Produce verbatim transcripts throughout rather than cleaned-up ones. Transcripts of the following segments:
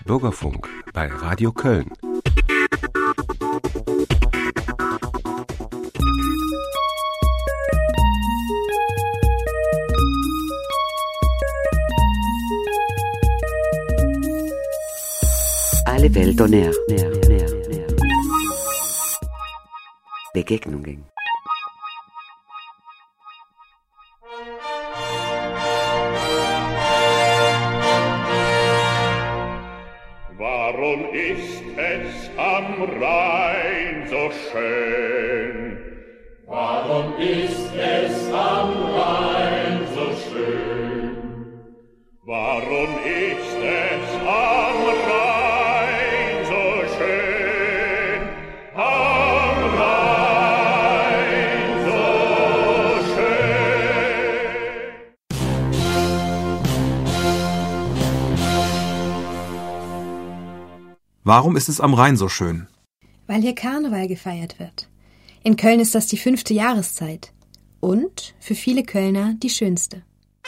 Bürgerfunk bei Radio Köln. Alle Welt on Air. Begegnungen. Warum ist es am Rhein so schön? Warum ist es am Rhein so schön? Warum ist es am Rhein so schön? Am Rhein so schön. Warum ist es am Rhein so schön? Weil hier Karneval gefeiert wird. In Köln ist das die fünfte Jahreszeit. Und für viele Kölner die schönste.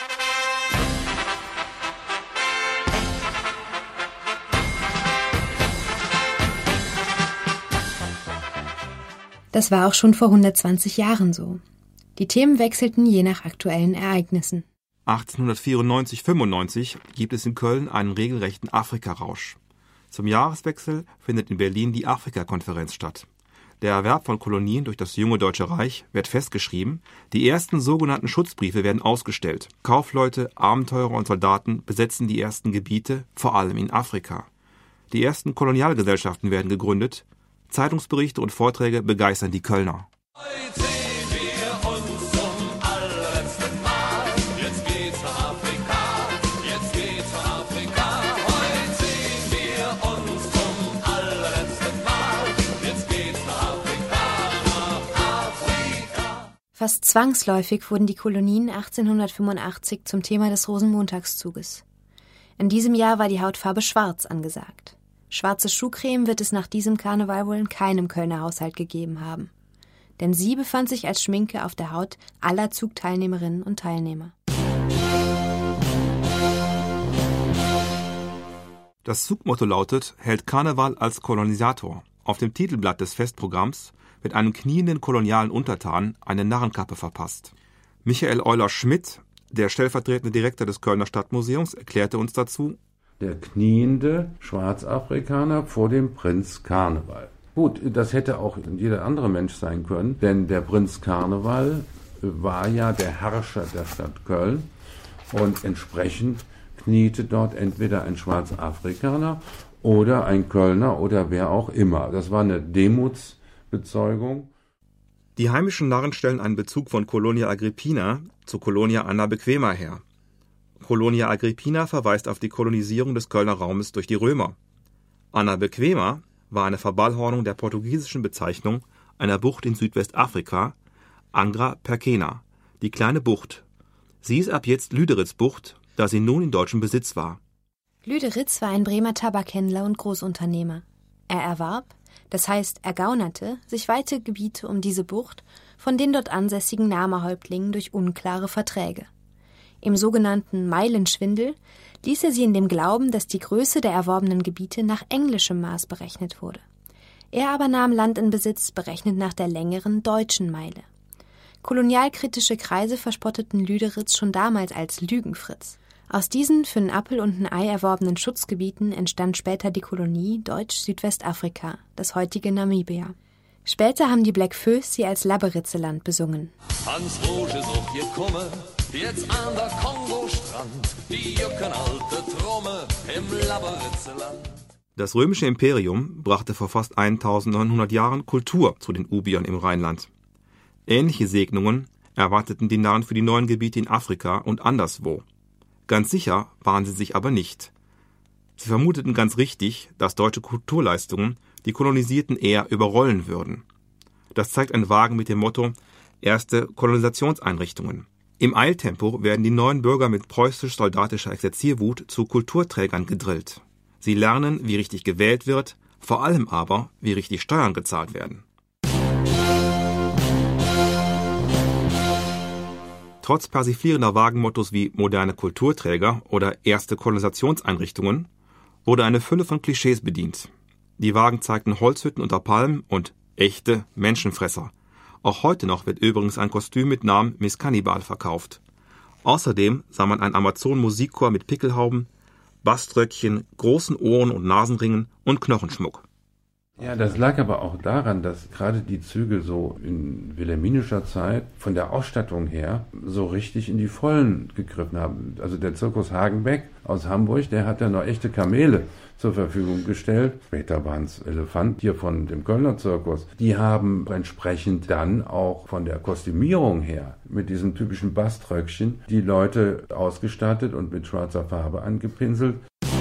Das war auch schon vor hundertzwanzig Jahren so. Die Themen wechselten je nach aktuellen Ereignissen. achtzehnhundertvierundneunzig fünfundneunzig gibt es in Köln einen regelrechten Afrikarausch. Zum Jahreswechsel findet in Berlin die Afrika-Konferenz statt. Der Erwerb von Kolonien durch das junge Deutsche Reich wird festgeschrieben, die ersten sogenannten Schutzbriefe werden ausgestellt. Kaufleute, Abenteurer und Soldaten besetzen die ersten Gebiete, vor allem in Afrika. Die ersten Kolonialgesellschaften werden gegründet. Zeitungsberichte und Vorträge begeistern die Kölner. Heute sehen wir uns zum allerletzten Mal. Jetzt geht's nach Afrika, jetzt geht's nach Afrika. Heute sehen wir uns zum allerletzten Mal. Jetzt geht's nach Afrika, nach Afrika. Fast zwangsläufig wurden die Kolonien achtzehnhundertfünfundachtzig zum Thema des Rosenmontagszuges. In diesem Jahr war die Hautfarbe schwarz angesagt. Schwarze Schuhcreme wird es nach diesem Karneval wohl in keinem Kölner Haushalt gegeben haben. Denn sie befand sich als Schminke auf der Haut aller Zugteilnehmerinnen und Teilnehmer. Das Zugmotto lautet, hält Karneval als Kolonisator. Auf dem Titelblatt des Festprogramms wird einem knienden kolonialen Untertan eine Narrenkappe verpasst. Michael Euler-Schmidt, der stellvertretende Direktor des Kölner Stadtmuseums, erklärte uns dazu: Der kniende Schwarzafrikaner vor dem Prinz Karneval. Gut, das hätte auch jeder andere Mensch sein können, denn der Prinz Karneval war ja der Herrscher der Stadt Köln und entsprechend kniete dort entweder ein Schwarzafrikaner oder ein Kölner oder wer auch immer. Das war eine Demutsbezeugung. Die heimischen Narren stellen einen Bezug von Colonia Agrippina zu Colonia Anna Bequema her. Colonia Agrippina verweist auf die Kolonisierung des Kölner Raumes durch die Römer. Anna Bequema war eine Verballhornung der portugiesischen Bezeichnung einer Bucht in Südwestafrika, Angra Pequena, die kleine Bucht. Sie ist ab jetzt Lüderitzbucht, da sie nun in deutschem Besitz war. Lüderitz war ein Bremer Tabakhändler und Großunternehmer. Er erwarb, das heißt ergaunerte, sich weite Gebiete um diese Bucht von den dort ansässigen Nahmahäuptlingen durch unklare Verträge. Im sogenannten Meilenschwindel ließ er sie in dem Glauben, dass die Größe der erworbenen Gebiete nach englischem Maß berechnet wurde. Er aber nahm Land in Besitz, berechnet nach der längeren deutschen Meile. Kolonialkritische Kreise verspotteten Lüderitz schon damals als Lügenfritz. Aus diesen für einen Appel und ein Ei erworbenen Schutzgebieten entstand später die Kolonie Deutsch-Südwestafrika, das heutige Namibia. Später haben die Black Föß sie als Laberitzeland besungen. Hans Roge so hier komme, jetzt an der Kongo-Strand, die jucken alte Tromme im Laberitzeland. Das römische Imperium brachte vor fast eintausendneunhundert Jahren Kultur zu den Ubiern im Rheinland. Ähnliche Segnungen erwarteten die Narren für die neuen Gebiete in Afrika und anderswo. Ganz sicher waren sie sich aber nicht. Sie vermuteten ganz richtig, dass deutsche Kulturleistungen die Kolonisierten eher überrollen würden. Das zeigt ein Wagen mit dem Motto »Erste Kolonisationseinrichtungen«. Im Eiltempo werden die neuen Bürger mit preußisch-soldatischer Exerzierwut zu Kulturträgern gedrillt. Sie lernen, wie richtig gewählt wird, vor allem aber, wie richtig Steuern gezahlt werden. Trotz persiflierender Wagenmottos wie moderne Kulturträger oder erste Kolonisationseinrichtungen wurde eine Fülle von Klischees bedient. Die Wagen zeigten Holzhütten unter Palmen und echte Menschenfresser. Auch heute noch wird übrigens ein Kostüm mit Namen Miss Cannibal verkauft. Außerdem sah man einen Amazon-Musikchor mit Pickelhauben, Baströckchen, großen Ohren und Nasenringen und Knochenschmuck. Ja, das lag aber auch daran, dass gerade die Züge so in wilhelminischer Zeit von der Ausstattung her so richtig in die Vollen gegriffen haben. Also der Zirkus Hagenbeck aus Hamburg, der hat ja noch echte Kamele zur Verfügung gestellt. Später waren es Elefanten hier von dem Kölner Zirkus. Die haben entsprechend dann auch von der Kostümierung her mit diesem typischen Baströckchen die Leute ausgestattet und mit schwarzer Farbe angepinselt.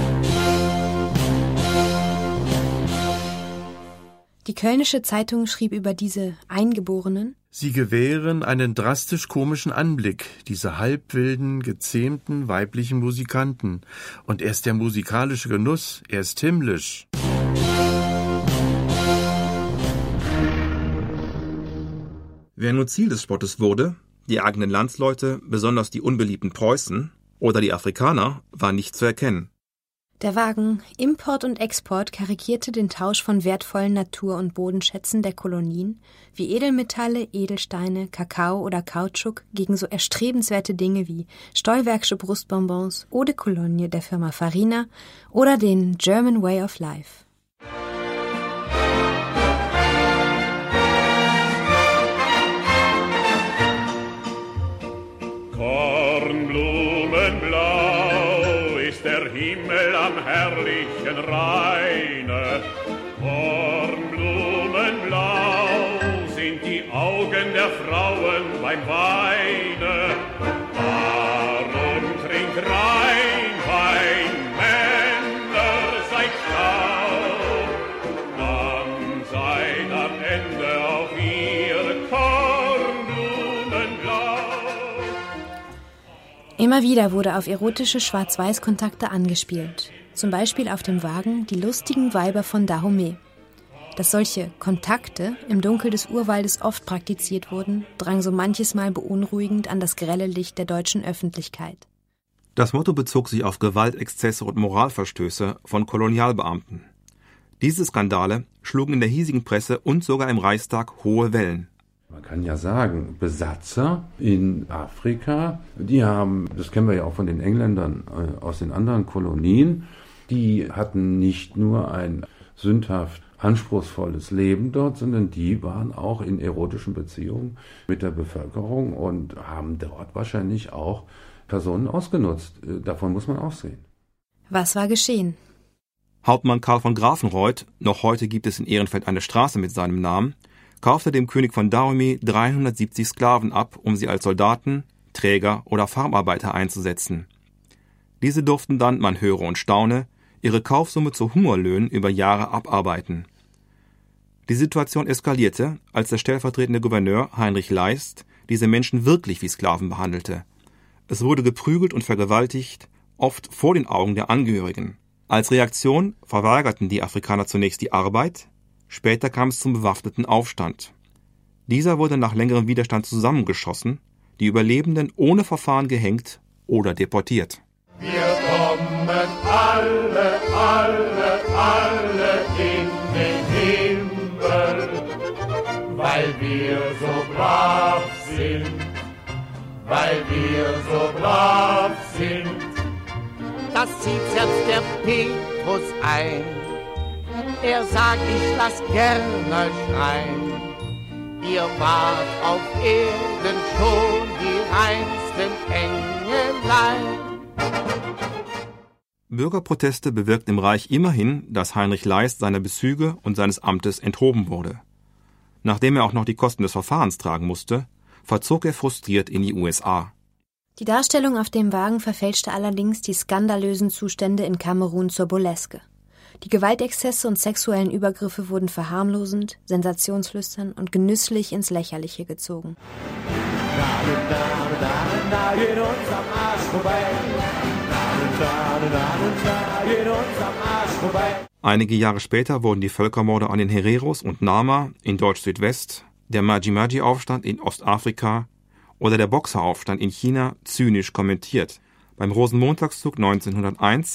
Die Kölnische Zeitung schrieb über diese Eingeborenen: Sie gewähren einen drastisch komischen Anblick, diese halbwilden, gezähmten weiblichen Musikanten. Und erst der musikalische Genuss, er ist himmlisch. Wer nun Ziel des Spottes wurde, die eigenen Landsleute, besonders die unbeliebten Preußen oder die Afrikaner, war nicht zu erkennen. Der Wagen Import und Export karikierte den Tausch von wertvollen Natur- und Bodenschätzen der Kolonien wie Edelmetalle, Edelsteine, Kakao oder Kautschuk gegen so erstrebenswerte Dinge wie Stolwerksche Brustbonbons, Eau de Cologne der Firma Farina oder den German Way of Life. Kornblumenblau ist der Himmel am herrlichen Rheine. Kornblumenblau sind die Augen der Frauen beim Weine. Darum trink rein Wein, Männer, seid schlau. Dann seid am Ende auch ihr Kornblumenblau. Immer wieder wurde auf erotische Schwarz-Weiß-Kontakte angespielt. Zum Beispiel auf dem Wagen Die lustigen Weiber von Dahomey. Dass solche Kontakte im Dunkel des Urwaldes oft praktiziert wurden, drang so manches Mal beunruhigend an das grelle Licht der deutschen Öffentlichkeit. Das Motto bezog sich auf Gewaltexzesse und Moralverstöße von Kolonialbeamten. Diese Skandale schlugen in der hiesigen Presse und sogar im Reichstag hohe Wellen. Man kann ja sagen, Besatzer in Afrika, die haben, das kennen wir ja auch von den Engländern äh, aus den anderen Kolonien, die hatten nicht nur ein sündhaft anspruchsvolles Leben dort, sondern die waren auch in erotischen Beziehungen mit der Bevölkerung und haben dort wahrscheinlich auch Personen ausgenutzt. Äh, davon muss man ausgehen. Was war geschehen? Hauptmann Karl von Grafenreuth, noch heute gibt es in Ehrenfeld eine Straße mit seinem Namen, kaufte dem König von Dahomey dreihundertsiebzig Sklaven ab, um sie als Soldaten, Träger oder Farmarbeiter einzusetzen. Diese durften dann, man höre und staune, ihre Kaufsumme zu Hungerlöhnen über Jahre abarbeiten. Die Situation eskalierte, als der stellvertretende Gouverneur Heinrich Leist diese Menschen wirklich wie Sklaven behandelte. Es wurde geprügelt und vergewaltigt, oft vor den Augen der Angehörigen. Als Reaktion verweigerten die Afrikaner zunächst die Arbeit, später kam es zum bewaffneten Aufstand. Dieser wurde nach längerem Widerstand zusammengeschossen, die Überlebenden ohne Verfahren gehängt oder deportiert. Wir kommen alle, alle, alle in den Himmel, weil wir so brav sind, weil wir so brav sind. Das sieht selbst der Petrus ein. Er sagt, ich lass gerne schreien. Ihr wart auf Erden schon die reinsten Engelein. Bürgerproteste bewirkten im Reich immerhin, dass Heinrich Leist seiner Bezüge und seines Amtes enthoben wurde. Nachdem er auch noch die Kosten des Verfahrens tragen musste, verzog er frustriert in die U S A. Die Darstellung auf dem Wagen verfälschte allerdings die skandalösen Zustände in Kamerun zur Burleske. Die Gewaltexzesse und sexuellen Übergriffe wurden verharmlosend, sensationslüstern und genüsslich ins Lächerliche gezogen. Einige Jahre später wurden die Völkermorde an den Hereros und Nama in Deutsch-Südwest, der Maji-Maji-Aufstand in Ostafrika oder der Boxeraufstand in China zynisch kommentiert. Beim Rosenmontagszug neunzehnhunderteins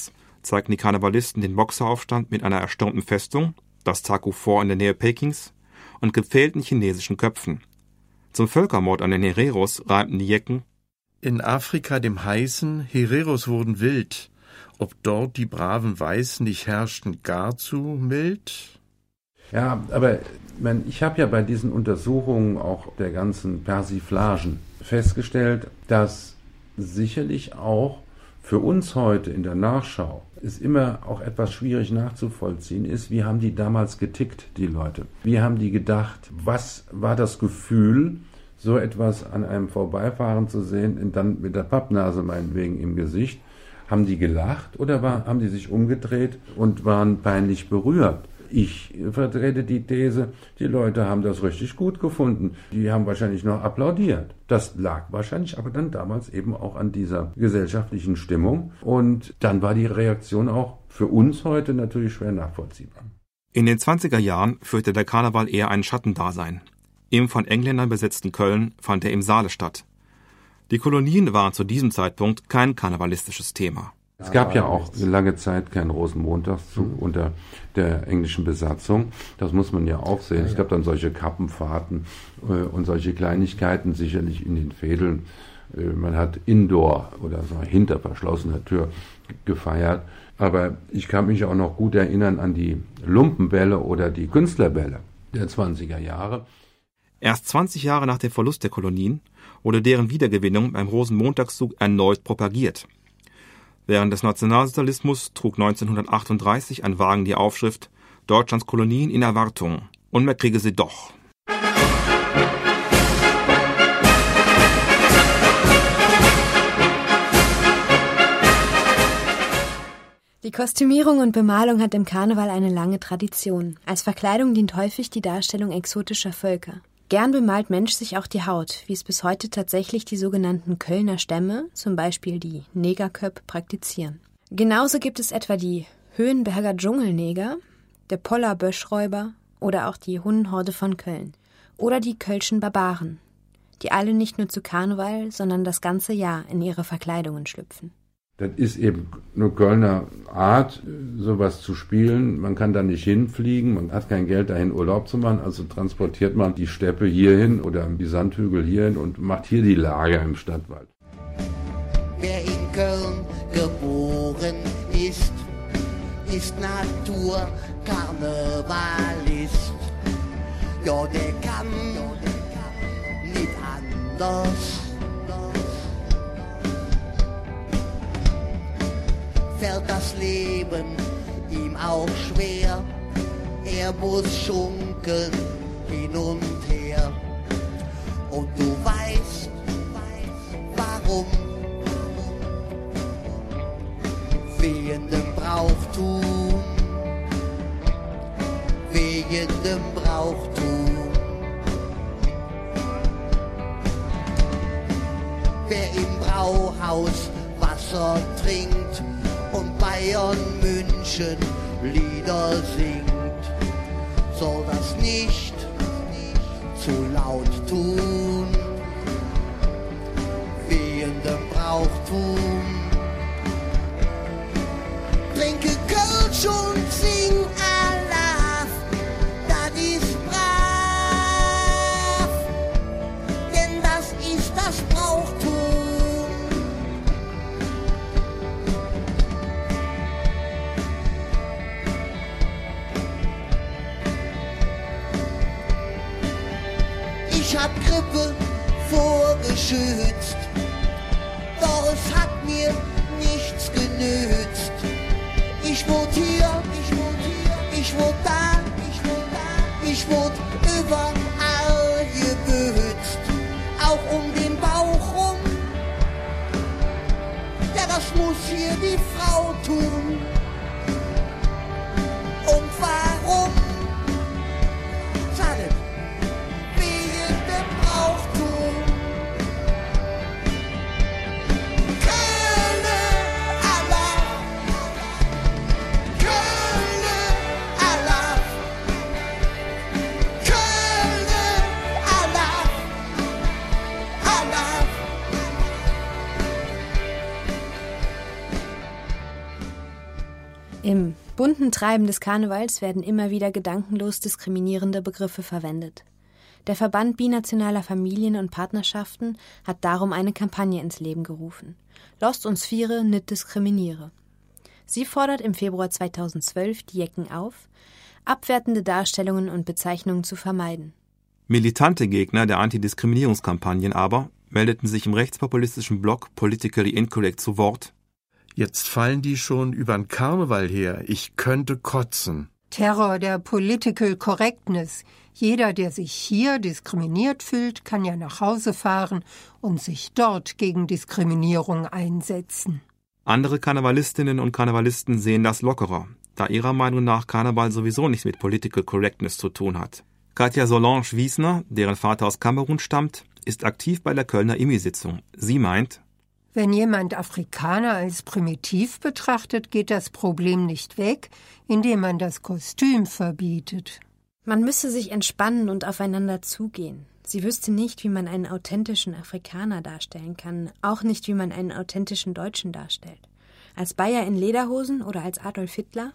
zeigten die Karnevalisten den Boxeraufstand mit einer erstürmten Festung, das Taku Fort in der Nähe Pekings, und gepfählten chinesischen Köpfen. Zum Völkermord an den Hereros reimten die Jecken: In Afrika dem Heißen, Hereros wurden wild, ob dort die braven Weißen nicht herrschten gar zu mild? Ja, aber man, ich habe ja bei diesen Untersuchungen auch der ganzen Persiflagen festgestellt, dass sicherlich auch für uns heute in der Nachschau es immer auch etwas schwierig nachzuvollziehen ist, wie haben die damals getickt, die Leute? Wie haben die gedacht? Was war das Gefühl, so etwas an einem Vorbeifahren zu sehen und dann mit der Pappnase meinetwegen im Gesicht? Haben die gelacht oder war, haben die sich umgedreht und waren peinlich berührt? Ich vertrete die These, die Leute haben das richtig gut gefunden. Die haben wahrscheinlich noch applaudiert. Das lag wahrscheinlich aber dann damals eben auch an dieser gesellschaftlichen Stimmung. Und dann war die Reaktion auch für uns heute natürlich schwer nachvollziehbar. In den zwanziger Jahren führte der Karneval eher ein Schattendasein. Im von Engländern besetzten Köln fand er im Saale statt. Die Kolonien waren zu diesem Zeitpunkt kein karnevalistisches Thema. Es gab ja auch lange Zeit keinen Rosenmontagszug unter der englischen Besatzung. Das muss man ja auch sehen. Es gab dann solche Kappenfahrten äh, und solche Kleinigkeiten sicherlich in den Fädeln. Äh, man hat indoor oder so hinter verschlossener Tür gefeiert. Aber ich kann mich auch noch gut erinnern an die Lumpenbälle oder die Künstlerbälle der zwanziger Jahre. Erst zwanzig Jahre nach dem Verlust der Kolonien wurde deren Wiedergewinnung beim Rosenmontagszug erneut propagiert. Während des Nationalsozialismus trug neunzehnhundertachtunddreißig ein Wagen die Aufschrift »Deutschlands Kolonien in Erwartung« und man kriege sie doch. Die Kostümierung und Bemalung hat im Karneval eine lange Tradition. Als Verkleidung dient häufig die Darstellung exotischer Völker. Gern bemalt Mensch sich auch die Haut, wie es bis heute tatsächlich die sogenannten Kölner Stämme, zum Beispiel die Negerköp, praktizieren. Genauso gibt es etwa die Höhenberger Dschungelneger, der Poller Böschräuber oder auch die Hunnenhorde von Köln oder die Kölschen Barbaren, die alle nicht nur zu Karneval, sondern das ganze Jahr in ihre Verkleidungen schlüpfen. Das ist eben eine Kölner Art, sowas zu spielen. Man kann da nicht hinfliegen, man hat kein Geld dahin Urlaub zu machen, also transportiert man die Steppe hierhin oder die Sandhügel hierhin und macht hier die Lager im Stadtwald. Wer in Köln geboren ist, ist Naturkarnevalist. Ja, der kann nicht anders. Fällt das Leben ihm auch schwer, er muss schunkeln hin und her. Und du weißt, warum? Wegen dem Brauchtum, wegen dem Brauchtum. Wer im Brauhaus Wasser trinkt und Bayern München Lieder singt, soll das nicht zu laut tun, wie in dem Brauchtum. Trinke Kölsch und sing Alaf, das ist brav, denn das ist das Brauchtum. Ich hab Grippe vorgeschützt, doch es hat mir nichts genützt. Ich wurde hier, ich wurde hier, ich wurde da, ich wurde da, ich wurde überall gebützt, auch um den Bauch rum. Ja, das muss hier die Frau tun. Und warum? Sag es. Im bunten Treiben des Karnevals werden immer wieder gedankenlos diskriminierende Begriffe verwendet. Der Verband binationaler Familien und Partnerschaften hat darum eine Kampagne ins Leben gerufen. Lasst uns Viere nicht diskriminiere. Sie fordert im Februar zweitausendzwölf die Jecken auf, abwertende Darstellungen und Bezeichnungen zu vermeiden. Militante Gegner der Antidiskriminierungskampagnen aber meldeten sich im rechtspopulistischen Blog Politically Incorrect zu Wort. Jetzt fallen die schon übern Karneval her. Ich könnte kotzen. Terror der Political Correctness. Jeder, der sich hier diskriminiert fühlt, kann ja nach Hause fahren und sich dort gegen Diskriminierung einsetzen. Andere Karnevalistinnen und Karnevalisten sehen das lockerer, da ihrer Meinung nach Karneval sowieso nichts mit Political Correctness zu tun hat. Katja Solange Wiesner, deren Vater aus Kamerun stammt, ist aktiv bei der Kölner I M I-Sitzung. Sie meint, wenn jemand Afrikaner als primitiv betrachtet, geht das Problem nicht weg, indem man das Kostüm verbietet. Man müsse sich entspannen und aufeinander zugehen. Sie wüsste nicht, wie man einen authentischen Afrikaner darstellen kann, auch nicht, wie man einen authentischen Deutschen darstellt. Als Bayer in Lederhosen oder als Adolf Hitler?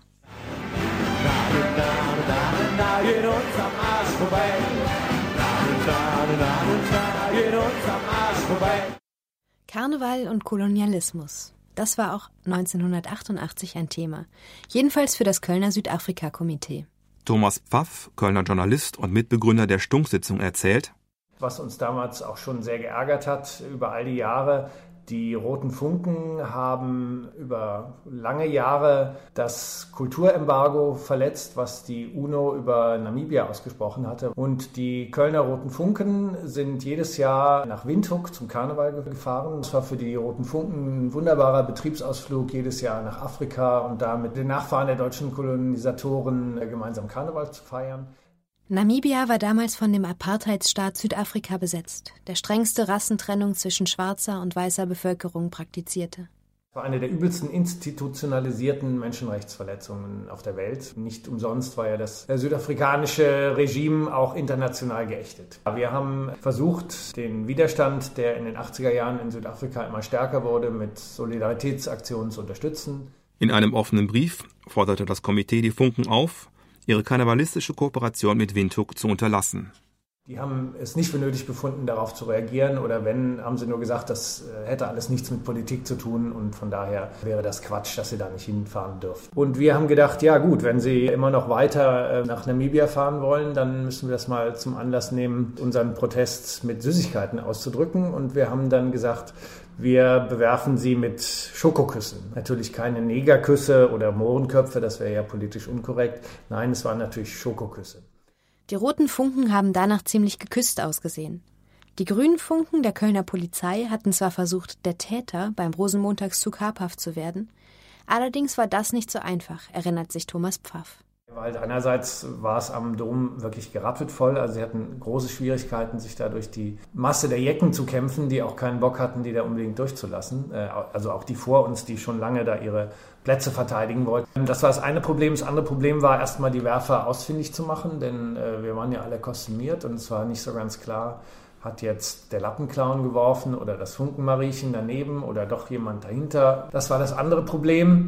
Karneval und Kolonialismus. Das war auch neunzehnhundertachtundachtzig ein Thema. Jedenfalls für das Kölner Südafrika-Komitee. Thomas Pfaff, Kölner Journalist und Mitbegründer der Stunksitzung, erzählt, was uns damals auch schon sehr geärgert hat über all die Jahre. Die Roten Funken haben über lange Jahre das Kulturembargo verletzt, was die UNO über Namibia ausgesprochen hatte. Und die Kölner Roten Funken sind jedes Jahr nach Windhoek zum Karneval gefahren. Das war für die Roten Funken ein wunderbarer Betriebsausflug, jedes Jahr nach Afrika und da mit den Nachfahren der deutschen Kolonisatoren gemeinsam Karneval zu feiern. Namibia war damals von dem Apartheidsstaat Südafrika besetzt, der strengste Rassentrennung zwischen schwarzer und weißer Bevölkerung praktizierte. Das war eine der übelsten institutionalisierten Menschenrechtsverletzungen auf der Welt. Nicht umsonst war ja das südafrikanische Regime auch international geächtet. Wir haben versucht, den Widerstand, der in den achtziger Jahren in Südafrika immer stärker wurde, mit Solidaritätsaktionen zu unterstützen. In einem offenen Brief forderte das Komitee die Funken auf, ihre karnevalistische Kooperation mit Windhoek zu unterlassen. Die haben es nicht für nötig befunden, darauf zu reagieren, oder wenn, haben sie nur gesagt, das hätte alles nichts mit Politik zu tun und von daher wäre das Quatsch, dass sie da nicht hinfahren dürfen. Und wir haben gedacht, ja gut, wenn sie immer noch weiter nach Namibia fahren wollen, dann müssen wir das mal zum Anlass nehmen, unseren Protest mit Süßigkeiten auszudrücken, und wir haben dann gesagt, wir bewerfen sie mit Schokoküssen. Natürlich keine Negerküsse oder Mohrenköpfe, das wäre ja politisch unkorrekt. Nein, es waren natürlich Schokoküsse. Die Roten Funken haben danach ziemlich geküsst ausgesehen. Die Grünen Funken der Kölner Polizei hatten zwar versucht, der Täter beim Rosenmontagszug habhaft zu werden, allerdings war das nicht so einfach, erinnert sich Thomas Pfaff. Weil einerseits war es am Dom wirklich gerappelt voll, also sie hatten große Schwierigkeiten, sich da durch die Masse der Jecken zu kämpfen, die auch keinen Bock hatten, die da unbedingt durchzulassen. Also auch die vor uns, die schon lange da ihre Plätze verteidigen wollten. Das war das eine Problem. Das andere Problem war, erstmal die Werfer ausfindig zu machen, denn wir waren ja alle kostümiert und es war nicht so ganz klar, hat jetzt der Lappenclown geworfen oder das Funkenmariechen daneben oder doch jemand dahinter. Das war das andere Problem.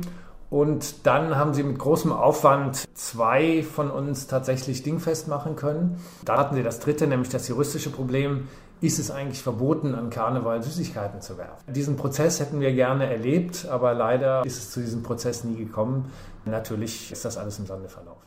Und dann haben sie mit großem Aufwand zwei von uns tatsächlich dingfest machen können. Da hatten sie das dritte, nämlich das juristische Problem: Ist es eigentlich verboten, an Karneval Süßigkeiten zu werfen? Diesen Prozess hätten wir gerne erlebt, aber leider ist es zu diesem Prozess nie gekommen. Natürlich ist das alles im Sande verlaufen.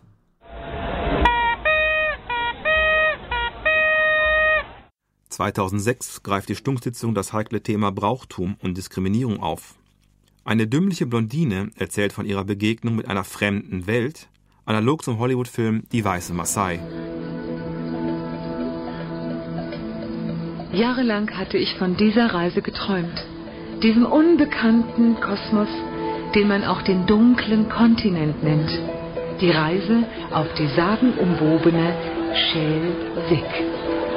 zweitausendsechs greift die Stunksitzung das heikle Thema Brauchtum und Diskriminierung auf. Eine dümmliche Blondine erzählt von ihrer Begegnung mit einer fremden Welt, analog zum Hollywood-Film Die weiße Maasai. Jahrelang hatte ich von dieser Reise geträumt, diesem unbekannten Kosmos, den man auch den dunklen Kontinent nennt. Die Reise auf die sagenumwobene Schelvik.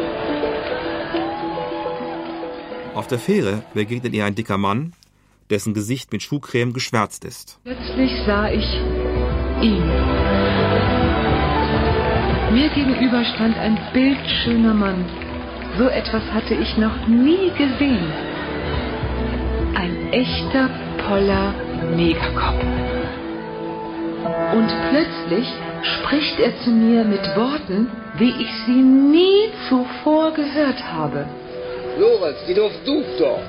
Auf der Fähre begegnet ihr ein dicker Mann, dessen Gesicht mit Schuhcreme geschwärzt ist. Plötzlich sah ich ihn. Mir gegenüber stand ein bildschöner Mann. So etwas hatte ich noch nie gesehen. Ein echter Poller Negerkopf. Und plötzlich spricht er zu mir mit Worten, wie ich sie nie zuvor gehört habe. Lorenz, die Duft duft doch.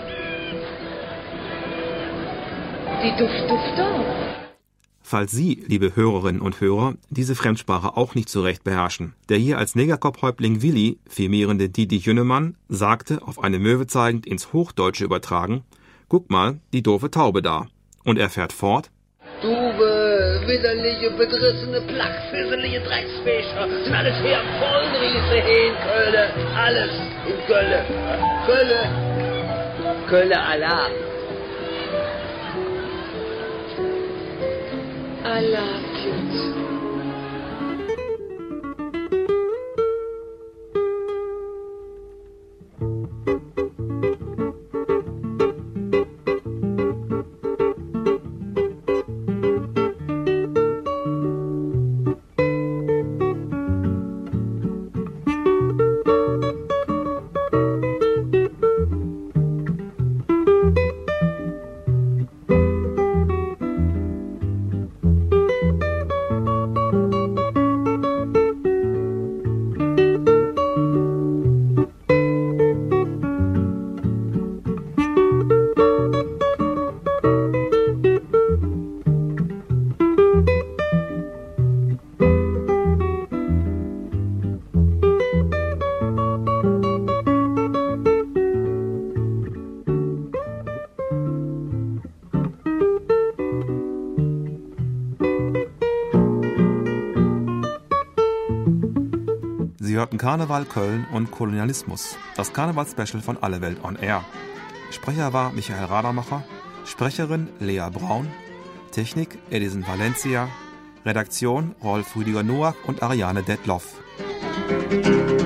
Die Duft duft doch. Falls Sie, liebe Hörerinnen und Hörer, diese Fremdsprache auch nicht so recht beherrschen. Der hier als Negerkopfhäuptling Willi firmierende Didi Jünnemann sagte, auf eine Möwe zeigend ins Hochdeutsche übertragen, guck mal, die doofe Taube da. Und er fährt fort. Du äh, widerliche, bedrissene, plackfisselige Drecksfischer, sind alles hier Vollriese hier in Köln, alles in Köln. Köln, Köln Alarm. Allah, Kind. Sie hörten Karneval Köln und Kolonialismus, das Karneval-Special von Alle Welt on Air. Sprecher war Michael Radermacher, Sprecherin Lea Braun, Technik Edison Valencia, Redaktion Rolf Rüdiger Noack und Ariane Detloff.